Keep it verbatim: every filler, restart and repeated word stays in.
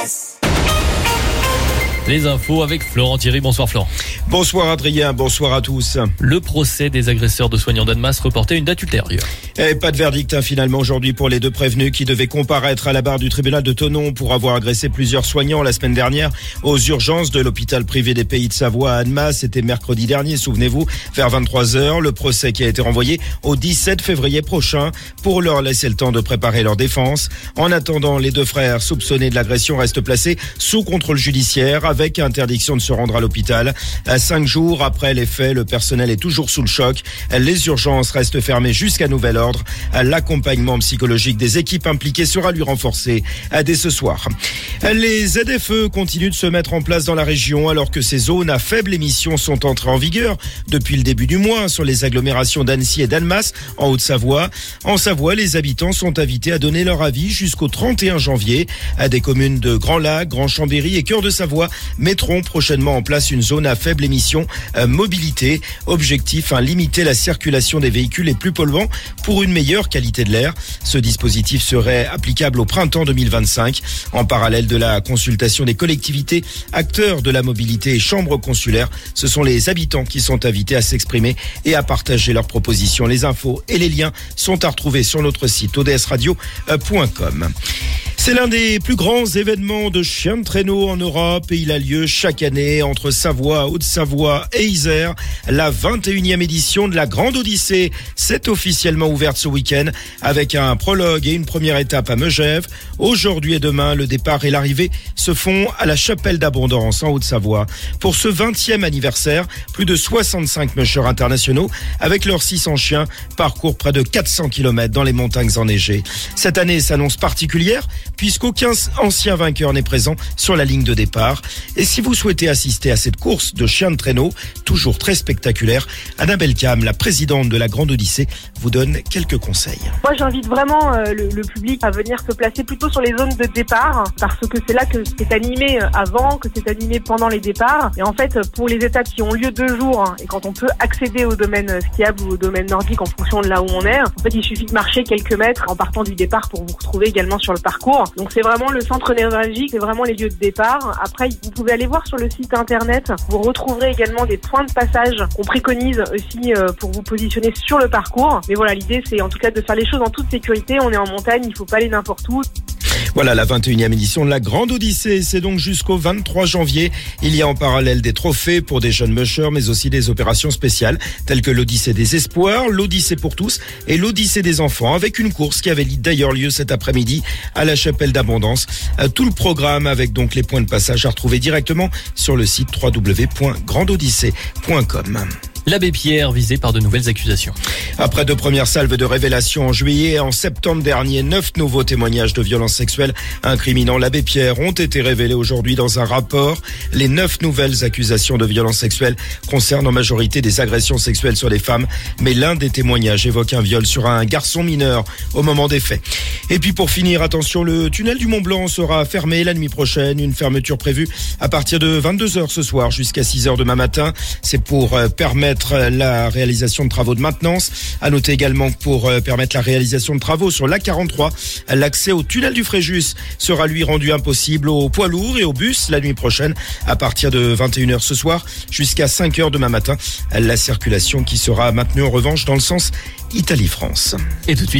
Express. Les infos avec Florent Thierry. Bonsoir Florent. Bonsoir Adrien, bonsoir à tous. Le procès des agresseurs de soignants d'Annemasse reporté à une date ultérieure. Et pas de verdict hein, finalement aujourd'hui pour les deux prévenus qui devaient comparaître à la barre du tribunal de Thonon pour avoir agressé plusieurs soignants la semaine dernière aux urgences de l'hôpital privé des Pays de Savoie à Annemasse. C'était mercredi dernier, souvenez-vous, vers vingt-trois heures. Le procès qui a été renvoyé au dix-sept février prochain pour leur laisser le temps de préparer leur défense. En attendant, les deux frères soupçonnés de l'agression restent placés sous contrôle judiciaire avec interdiction de se rendre à l'hôpital. Cinq jours après les faits, le personnel est toujours sous le choc. Les urgences restent fermées jusqu'à nouvel ordre. L'accompagnement psychologique des équipes impliquées sera lui renforcé dès ce soir. Les Z F E continuent de se mettre en place dans la région alors que ces zones à faible émission sont entrées en vigueur depuis le début du mois sur les agglomérations d'Annecy et d'Annemasse en Haute-Savoie. En Savoie, les habitants sont invités à donner leur avis jusqu'au trente et un janvier. Des communes de Grand Lac, Grand Chambéry et Cœur de Savoie mettront prochainement en place une zone à faible émission euh, mobilité. Objectif, hein, limiter la circulation des véhicules les plus polluants pour une meilleure qualité de l'air. Ce dispositif serait applicable au printemps deux mille vingt-cinq. En parallèle de la consultation des collectivités, acteurs de la mobilité et chambres consulaires, ce sont les habitants qui sont invités à s'exprimer et à partager leurs propositions. Les infos et les liens sont à retrouver sur notre site o d s radio point com. C'est l'un des plus grands événements de chien de traîneau en Europe et il a lieu chaque année entre Savoie, Haute-Savoie et Isère. La vingt et unième édition de la Grande Odyssée s'est officiellement ouverte ce week-end avec un prologue et une première étape à Megève. Aujourd'hui et demain, le départ et l'arrivée se font à la Chapelle d'Abondance en Haute-Savoie. Pour ce vingtième anniversaire, plus de soixante-cinq mushers internationaux avec leurs six cents chiens parcourent près de quatre cents kilomètres dans les montagnes enneigées. Cette année s'annonce particulière puisqu'aucun ancien vainqueur n'est présent sur la ligne de départ. Et si vous souhaitez assister à cette course de chiens de traîneau, toujours très spectaculaire, Annabelle Cam, la présidente de la Grande Odyssée, vous donne quelques conseils. Moi, j'invite vraiment euh, le, le public à venir se placer plutôt sur les zones de départ, parce que c'est là que c'est animé avant, que c'est animé pendant les départs. Et en fait, pour les étapes qui ont lieu deux jours, hein, et quand on peut accéder au domaine skiable ou au domaine nordique en fonction de là où on est, en fait, il suffit de marcher quelques mètres en partant du départ pour vous retrouver également sur le parcours. Donc c'est vraiment le centre névralgique, c'est vraiment les lieux de départ. Après, vous pouvez aller voir sur le site internet, vous retrouverez également des points de passage qu'on préconise aussi pour vous positionner sur le parcours. Mais voilà, l'idée c'est en tout cas de faire les choses en toute sécurité. On est en montagne, il faut pas aller n'importe où. Voilà la vingt et unième édition de la Grande Odyssée, c'est donc jusqu'au vingt-trois janvier. Il y a en parallèle des trophées pour des jeunes mushers, mais aussi des opérations spéciales, telles que l'Odyssée des Espoirs, l'Odyssée pour tous et l'Odyssée des Enfants, avec une course qui avait d'ailleurs lieu cet après-midi à la Chapelle d'Abondance. Tout le programme avec donc les points de passage à retrouver directement sur le site w w w point grande odyssée point com. L'abbé Pierre visé par de nouvelles accusations. Après deux premières salves de révélations en juillet et en septembre dernier, neuf nouveaux témoignages de violences sexuelles incriminant l'abbé Pierre ont été révélés aujourd'hui dans un rapport. Les neuf nouvelles accusations de violences sexuelles concernent en majorité des agressions sexuelles sur des femmes, mais l'un des témoignages évoque un viol sur un garçon mineur au moment des faits. Et puis pour finir, attention, le tunnel du Mont Blanc sera fermé la nuit prochaine. Une fermeture prévue à partir de vingt-deux heures ce soir jusqu'à six heures demain matin. C'est pour permettre la réalisation de travaux de maintenance. À noter également que pour permettre la réalisation de travaux sur l'A quarante-trois, l'accès au tunnel du Fréjus sera lui rendu impossible aux poids lourds et aux bus la nuit prochaine à partir de vingt et une heures ce soir jusqu'à cinq heures demain matin. La circulation qui sera maintenue en revanche dans le sens Italie-France. Et tout de suite.